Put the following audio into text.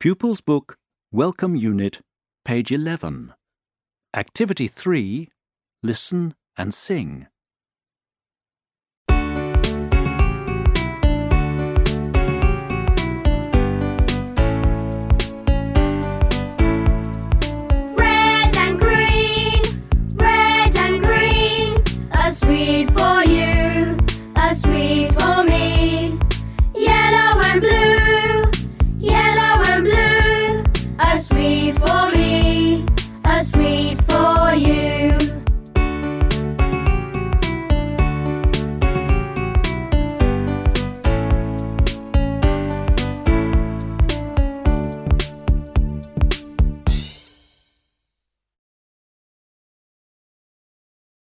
Pupils Book, Welcome Unit, page 11. Activity 3, Listen and Sing.